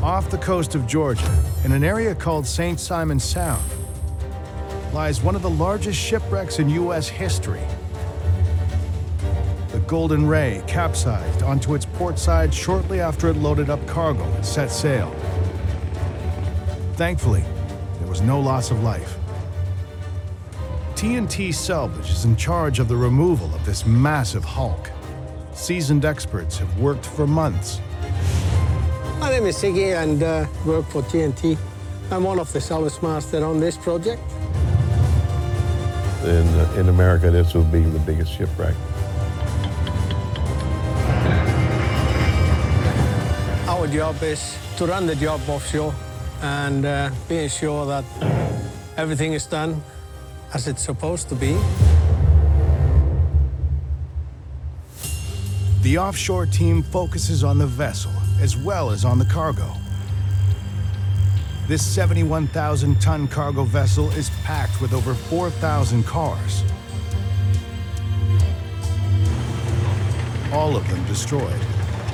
Off the coast of Georgia, in an area called St. Simon Sound, lies one of the largest shipwrecks in U.S. history. The Golden Ray capsized onto its port side shortly after it loaded up cargo and set sail. Thankfully, there was no loss of life. TNT Salvage is in charge of the removal of this massive hulk. Seasoned experts have worked for months. My name is Siggy and work for TNT. I'm one of the salvage masters on this project. In America, this will be the biggest shipwreck. Our job is to run the job offshore and being sure that everything is done as it's supposed to be. The offshore team focuses on the vessel as well as on the cargo. This 71,000-ton cargo vessel is packed with over 4,000 cars, all of them destroyed.